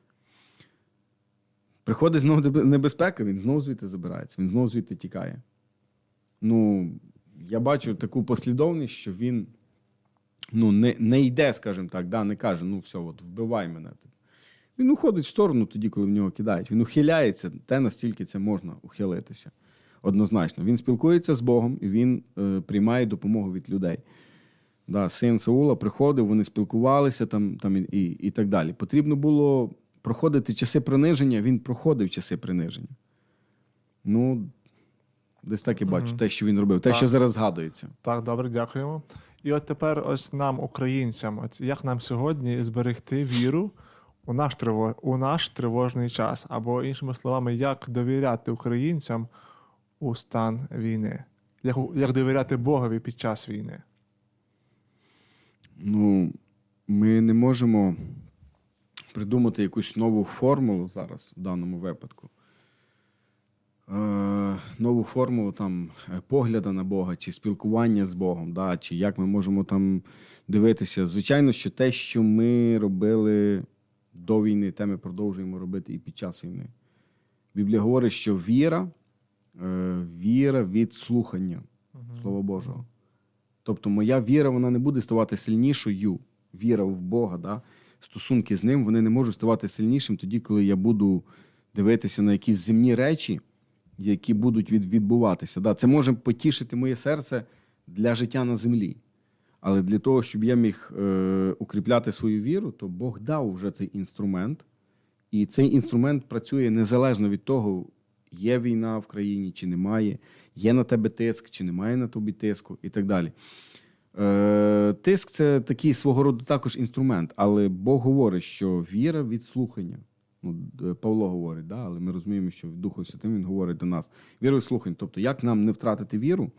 Приходить знову небезпека, він знову звідти забирається, він знову звідти тікає. Ну, я бачу таку послідовність, що він ну, не, не йде, скажімо так, да, не каже, ну все, от, вбивай мене. Він уходить в сторону тоді, коли в нього кидають. Він ухиляється, те, настільки це можна ухилитися. Однозначно. Він спілкується з Богом, і він е, приймає допомогу від людей. Да, син Саула приходив, вони спілкувалися там, там і, і, і так далі. Потрібно було проходити часи приниження, він проходив часи приниження. Ну, десь так і бачу, угу. те, що він робив, те, так. що зараз згадується. Так, добре, дякуємо. І от тепер ось нам, українцям, от як нам сьогодні зберегти віру у наш, триво... у наш тривожний час? Або, іншими словами, як довіряти українцям у стан війни? Як, як довіряти Богові під час війни? Ну, ми не можемо придумати якусь нову формулу зараз, в даному випадку. Е, нову формулу там погляду на Бога, чи спілкування з Богом, да, чи як ми можемо там дивитися. Звичайно, що те, що ми робили до війни, те ми продовжуємо робити і під час війни. Біблія говорить, що віра, е, віра від слухання Слова Божого. Тобто моя віра, вона не буде ставати сильнішою. Віра в Бога, да? Стосунки з Ним, вони не можуть ставати сильнішим тоді, коли я буду дивитися на якісь земні речі, які будуть від, відбуватися. Да? Це може потішити моє серце для життя на землі. Але для того, щоб я міг е, укріпляти свою віру, то Бог дав вже цей інструмент. І цей інструмент працює незалежно від того, є війна в країні чи немає, є на тебе тиск чи немає на тобі тиску і так далі. Е, тиск – це такий свого роду також інструмент, але Бог говорить, що віра від слухання. Ну, Павло говорить, да? Але ми розуміємо, що в Духу Святим він говорить до нас. Віра від слухання. Тобто, як нам не втратити віру?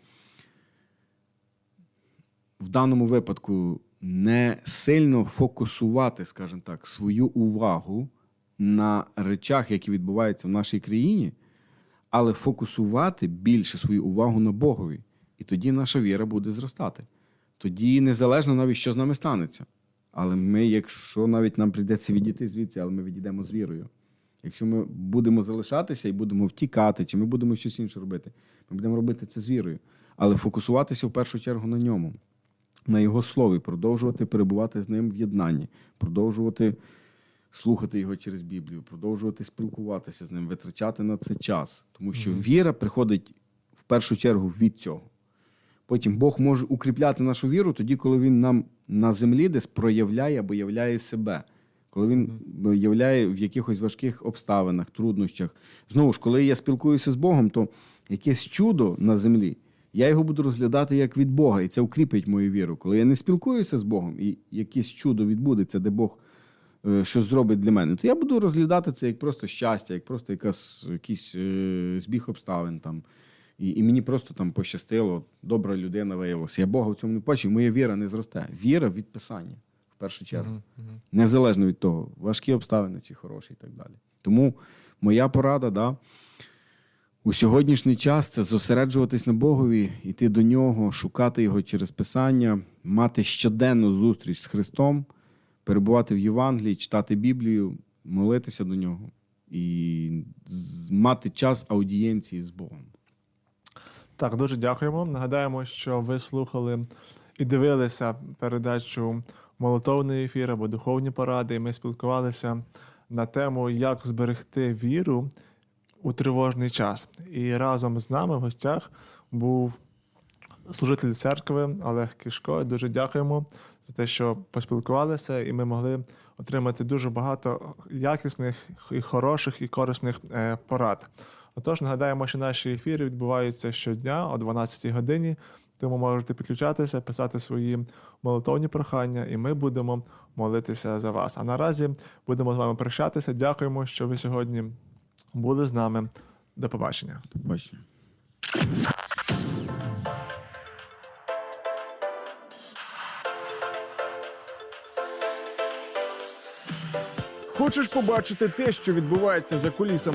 В даному випадку не сильно фокусувати, скажімо так, свою увагу на речах, які відбуваються в нашій країні, але фокусувати більше свою увагу на Богові. І тоді наша віра буде зростати. Тоді незалежно навіть, що з нами станеться. Але ми, якщо навіть нам прийдеться відійти звідси, але ми відійдемо з вірою. Якщо ми будемо залишатися і будемо втікати, чи ми будемо щось інше робити, ми будемо робити це з вірою. Але фокусуватися в першу чергу на ньому, на Його Слові, продовжувати перебувати з Ним в єднанні, продовжувати слухати Його через Біблію, продовжувати спілкуватися з Ним, витрачати на це час. Тому що віра приходить в першу чергу від цього. Потім Бог може укріпляти нашу віру тоді, коли Він нам на землі десь проявляє або являє себе. Коли Він являє в якихось важких обставинах, труднощах. Знову ж, коли я спілкуюся з Богом, то якесь чудо на землі, я його буду розглядати як від Бога, і це укріпить мою віру. Коли я не спілкуюся з Богом, і якесь чудо відбудеться, де Бог е, щось зробить для мене, то я буду розглядати це як просто щастя, як просто якась, якийсь е, збіг обставин там. І, і мені просто там пощастило, добра людина виявилася. Я Бога в цьому не бачу, і моя віра не зросте. Віра від Писання, в першу чергу. Uh-huh, uh-huh. Незалежно від того, важкі обставини чи хороші і так далі. Тому моя порада, да, у сьогоднішній час це зосереджуватись на Богові, йти до Нього, шукати Його через Писання, мати щоденну зустріч з Христом, перебувати в Євангелії, читати Біблію, молитися до Нього і мати час аудієнції з Богом. Так, дуже дякуємо. Нагадаємо, що ви слухали і дивилися передачу «Молитовний ефір» або «Духовні поради». І ми спілкувалися на тему, як зберегти віру у тривожний час. І разом з нами в гостях був служитель церкви Олег Кишко. Дуже дякуємо за те, що поспілкувалися, і ми могли отримати дуже багато якісних і хороших і корисних е, порад. Отож, нагадаємо, що наші ефіри відбуваються щодня о дванадцятій годині, тому можете підключатися, писати свої молитовні прохання, і ми будемо молитися за вас. А наразі будемо з вами прощатися. Дякуємо, що ви сьогодні були з нами. До побачення. До побачення. Хочеш побачити те, що відбувається за кулісами